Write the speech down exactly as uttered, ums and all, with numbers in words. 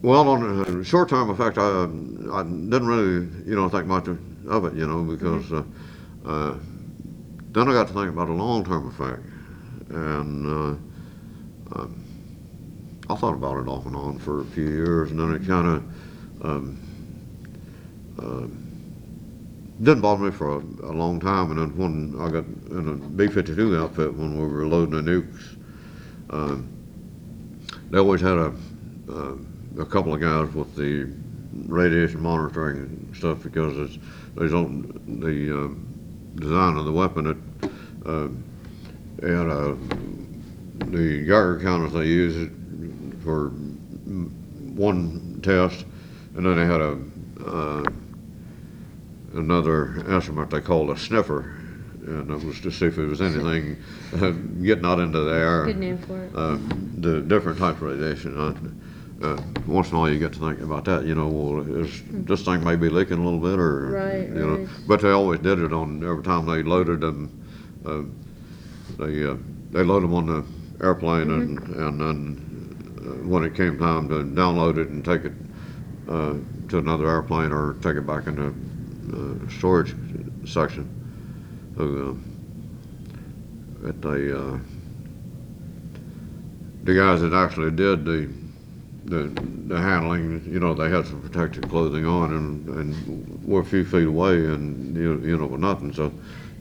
Well, on the short-term effect, I, I didn't really, you know, think much of, of it, you know, because uh, uh, then I got to think about the long-term effect, and uh, um, I thought about it off and on for a few years, and then it kind of um, uh, didn't bother me for a, a long time. And then when I got in a B fifty-two outfit, when we were loading the nukes, um, they always had a uh, a couple of guys with the radiation monitoring and stuff because it's they don't the um, design of the weapon. It uh, they had a the Geiger counters they use it for one test, and then they had a uh, another instrument they called a sniffer, and it was to see if there was anything uh, getting out into the air. Good name for it. Uh, the different types of radiation. Uh, uh, once in a while, you get to think about that. You know, well, is this thing may be leaking a little bit, or Right, you know. right. But they always did it on every time they loaded them. Uh, they uh, they loaded them on the airplane, and and then uh, when it came time to download it and take it uh, to another airplane or take it back into uh, storage section. So uh, at the uh, the guys that actually did the the the handling, you know, they had some protective clothing on, and and were a few feet away, and you you know, with nothing. So